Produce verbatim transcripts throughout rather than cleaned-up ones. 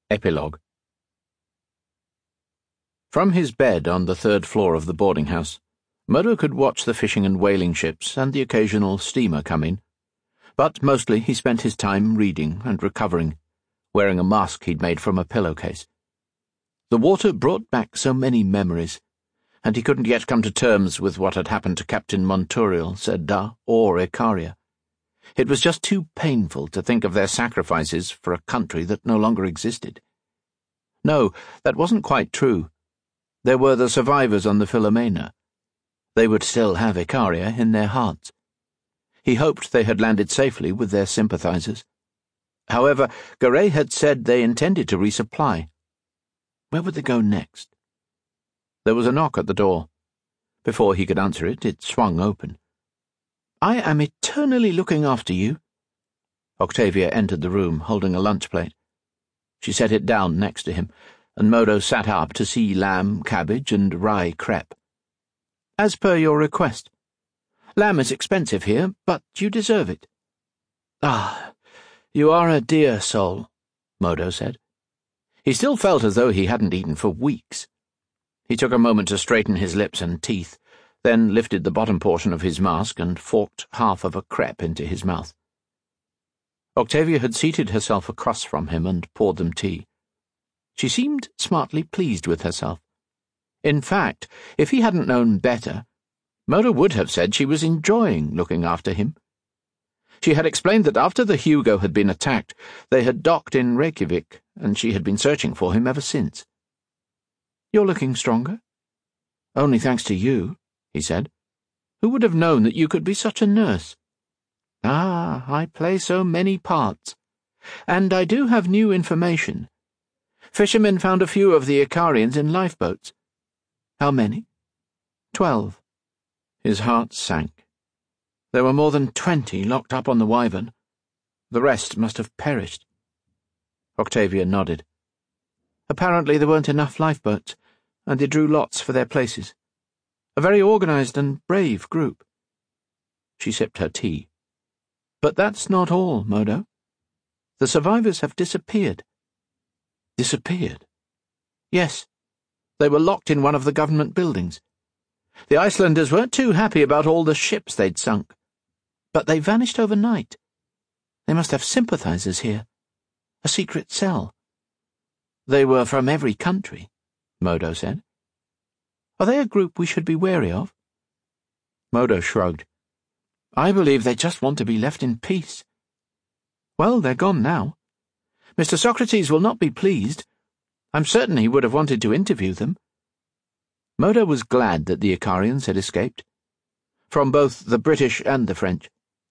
Epilogue. From his bed on the third floor of the boarding house, Modo could watch the fishing and whaling ships and the occasional steamer come in, but mostly he spent his time reading and recovering, wearing a mask he'd made from a pillowcase. The water brought back so many memories, and he couldn't yet come to terms with what had happened to Captain Monturiol, Sedda, or Icaria. It was just too painful to think of their sacrifices for a country that no longer existed. No, that wasn't quite true. There were the survivors on the Philomena. They would still have Icaria in their hearts. He hoped they had landed safely with their sympathizers. However, Garay had said they intended to resupply. Where would they go next? There was a knock at the door. Before he could answer it, it swung open. "I am eternally looking after you." Octavia entered the room, holding a lunch plate. She set it down next to him, and Modo sat up to see lamb, cabbage, and rye crepe. "As per your request. Lamb is expensive here, but you deserve it." "Ah, you are a dear soul," Modo said. He still felt as though he hadn't eaten for weeks. He took a moment to straighten his lips and teeth, then lifted the bottom portion of his mask and forked half of a crepe into his mouth. Octavia had seated herself across from him and poured them tea. She seemed smartly pleased with herself. In fact, if he hadn't known better, Modo would have said she was enjoying looking after him. She had explained that after the Hugo had been attacked, they had docked in Reykjavik, and she had been searching for him ever since. "You're looking stronger." "Only thanks to you," he said. "Who would have known that you could be such a nurse?" "Ah, I play so many parts. And I do have new information. Fishermen found a few of the Icarians in lifeboats." "How many?" Twelve." His heart sank. There were more than twenty locked up on the Wyvern. The rest must have perished. Octavia nodded. "Apparently there weren't enough lifeboats, and they drew lots for their places. A very organized and brave group." She sipped her tea. "But that's not all, Modo. The survivors have disappeared." "Disappeared?" "Yes. They were locked in one of the government buildings. The Icelanders weren't too happy about all the ships they'd sunk. But they vanished overnight. They must have sympathizers here. A secret cell." "They were from every country," Modo said. "Are they a group we should be wary of?" Modo shrugged. "I believe they just want to be left in peace." "Well, they're gone now. Mister Socrates will not be pleased. I'm certain he would have wanted to interview them." Modo was glad that the Icarians had escaped. From both the British and the French.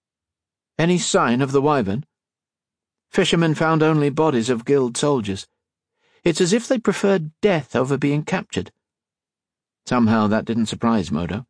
"Any sign of the Wyvern?" "Fishermen found only bodies of guild soldiers. It's as if they preferred death over being captured." Somehow that didn't surprise Modo.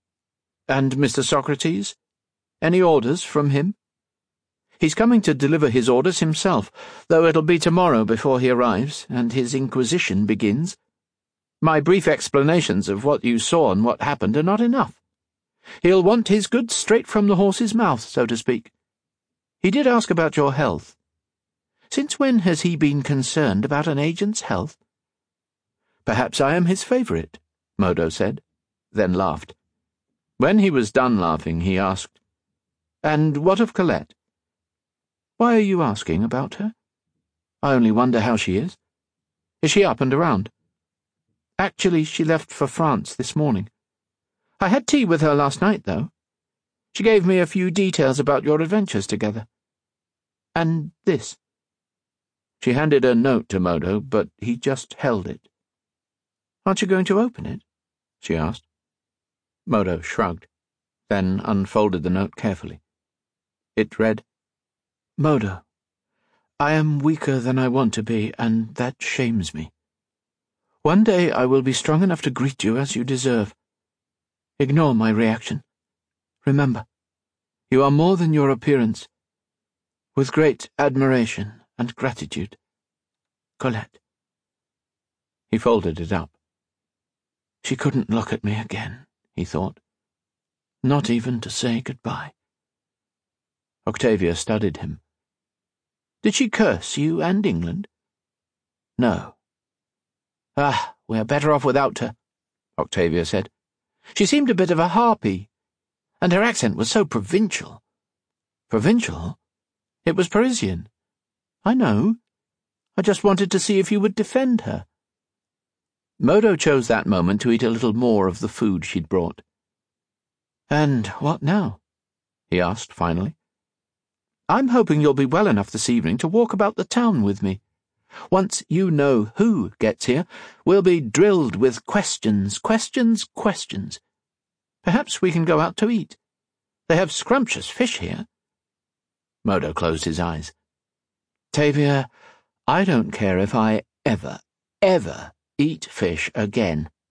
"And Mister Socrates? Any orders from him?" "He's coming to deliver his orders himself, though it'll be tomorrow before he arrives, and his inquisition begins. My brief explanations of what you saw and what happened are not enough. He'll want his goods straight from the horse's mouth, so to speak. He did ask about your health. Since when has he been concerned about an agent's health?" "Perhaps I am his favourite," Modo said, then laughed. When he was done laughing, he asked, "And what of Colette?" "Why are you asking about her?" "I only wonder how she is. Is she up and around?" "Actually, she left for France this morning. I had tea with her last night, though. She gave me a few details about your adventures together. And this." She handed a note to Modo, but he just held it. "Aren't you going to open it?" she asked. Modo shrugged, then unfolded the note carefully. It read, "Modo, I am weaker than I want to be, and that shames me. One day I will be strong enough to greet you as you deserve. Ignore my reaction. Remember, you are more than your appearance. With great admiration and gratitude, Colette." He folded it up. She couldn't look at me again, he thought. Not even to say goodbye. Octavia studied him. Did she curse you and England? No. Ah, we are better off without her, Octavia said. She seemed a bit of a harpy, and her accent was so provincial. Provincial? It was Parisian. I know. I just wanted to see if you would defend her. Modo chose that moment to eat a little more of the food she'd brought. And what now? He asked finally. I'm hoping you'll be well enough this evening to walk about the town with me. Once you know who gets here, we'll be drilled with questions, questions, questions. Perhaps we can go out to eat. They have scrumptious fish here. Modo closed his eyes. Tavia, I don't care if I ever, ever eat fish again.